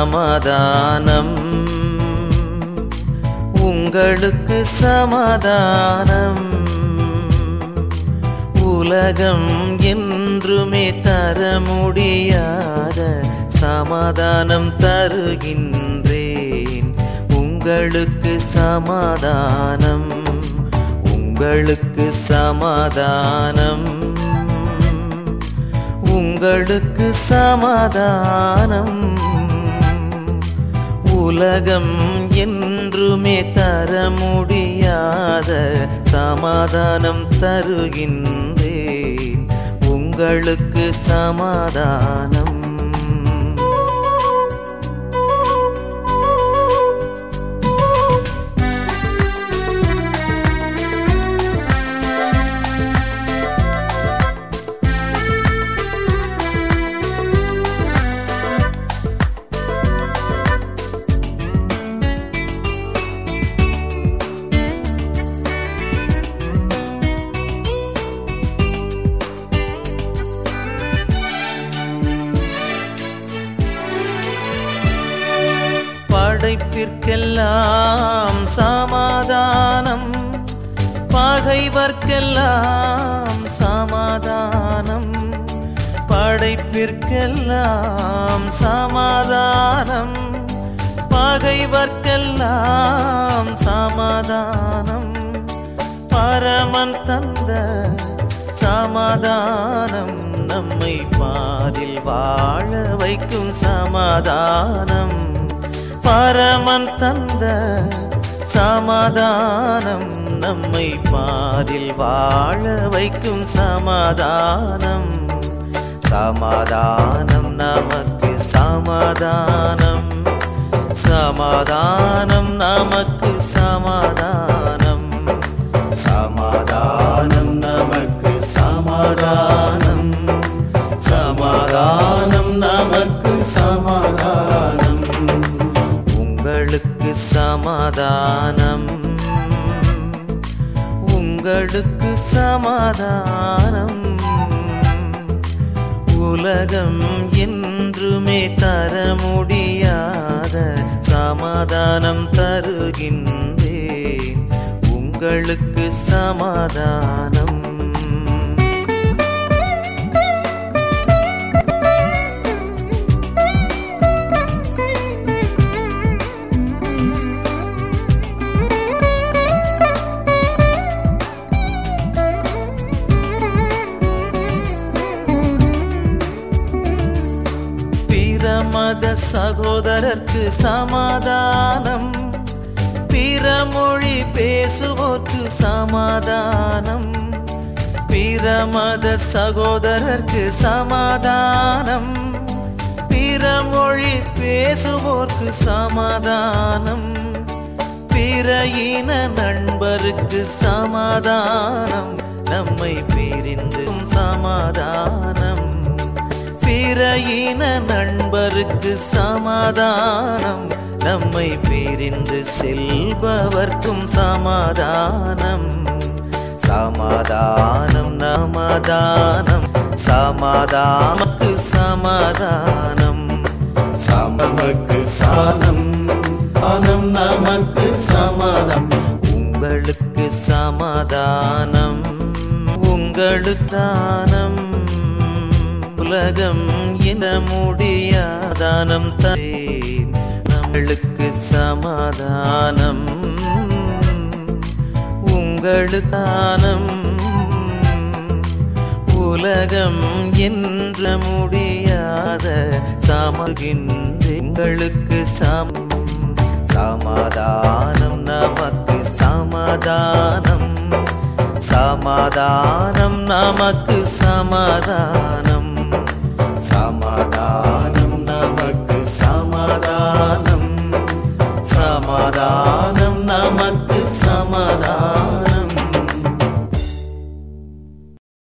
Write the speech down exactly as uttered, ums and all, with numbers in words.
சமாதானம், உங்களுக்கு சமாதானம். உலகம் என்றுமே தர முடியாத சமாதானம் தருகின்றேன். உங்களுக்கு சமாதானம், உங்களுக்கு சமாதானம், உங்களுக்கு சமாதானம். உலகம் என்றுமே தர முடியாத சமாதானம் தருகின்றேன். உங்களுக்கு சமாதானம். படைப்பிற்கெல்லாம் சமாதானம், பகைவர்க்கெல்லாம் சமாதானம். படைப்பிற்கெல்லாம் சமாதானம், பகைவர்க்கெல்லாம் சமாதானம். பரமன் தந்த சமாதானம், நம்மை பாதில் வாழ வைக்கும் சமாதானம். பரமன் தந்த சமாதானம், நம்மை பாதில் வாழ வைக்கும் சமாதானம். சமாதானம் நமக்கு சமாதானம், சமாதானம் நமக்கு சமாதானம். சமாதானம் நமக்கு சமாதானம், சமாதானம் நமக்கு சமாதானம். உங்களுக்கு சமாதானம், உங்களுக்கு சமாதானம். உலகம் என்றுமே தர முடியாத சமாதானம் தருகின்றேன். உங்களுக்கு சமாதானம். மத சகோதரர்க்கு சமாதானம், பிற மொழி பேசுவோர்க்கு சமாதானம். பிற மத சகோதரர்க்கு சமாதானம், பிற மொழி பேசுவோர்க்கு சமாதானம். பிற இன நண்பருக்கு சமாதானம், நம்மை பிரிந்தும் சமாதானம். பிற இன நண்பருக்கு சமாதானம், நம்மை பிரிந்து செல்பவர்க்கும் சமாதானம். சமாதானம் சமாதானம், சமாதானக்கு சமாதானம். சமமக்கு சானம், ஆனம் நமக்கு சமாதானம். உங்களுக்கு சமாதானம், உங்களுக்கு தானம். உலகம் என முடியாதானம் தரேன். நம்மளுக்கு சமாதானம், உங்களுக்கு தானம். உலகம் என்ற முடியாத சமகின்றங்களுக்கு சம். சமாதானம் நமக்கு சமாதானம், சமாதானம் நமக்கு சமாதானம். சமாதானம் நமக்கு சமாதானம், சமாதானம் நமக்கு சமாதானம்.